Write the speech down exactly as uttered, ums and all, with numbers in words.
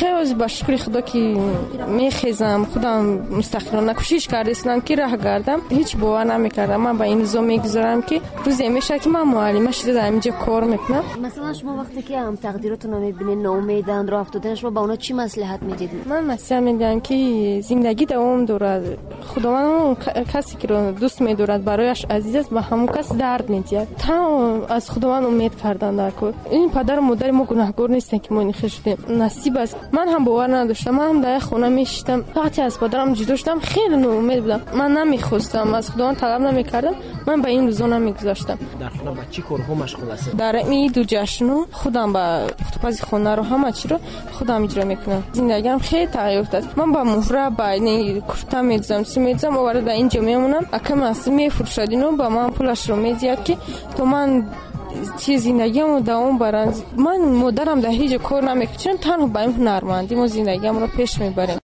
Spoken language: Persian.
خیلی با شکر خدا که میخیزم، خودم مستقلانه کوشش کردم که راه گردم. هیچ باور نمیکردم. من با این زو میگذارم که روزی میشه که من معلم شده اینجا کار میکنم. مثلا شما وقتی که هم تقدیرتون رو میبینین ناامیدن راه افتادن، شما با اونا چی مصلحت میدید؟ من نصیحت میدم که زندگی دوام دارد. خداوند کسی که رو دوست می‌دارد برایش عزیز است، به همون کس درد می‌دهد. تا از خداوند امید کردن در کار. این پدر و مادر ما گناهکار نیستن که ما نخ شدیم. نصیب است. من هم باور نداشتم. من هم در خونه میشتم. وقتی از پدرم جدا شدم خیلی ناامید بودم. من نمیخواستم از خداوند طلب نمیکردم. من به این روزا نمیگذاشتم. در خونه با چی کارها مشغول هستید؟ در این دو جشنو خودم با خطوپزی خونه رو همه چی رو خودم اجرا میکنم. زندگیم خیلی تغییر افتاد. من با مهره با این کرتا میذارم، میذارم و وارد اینجا میمونم. اکم از میفروشد اینو با من پولش رو میدید که تو من چیز زندگیمو دوام برم. من مادرم در هیچ کار نمیکنم، تنها با این هنرمندی ما زندگیمو رو پیش میبریم.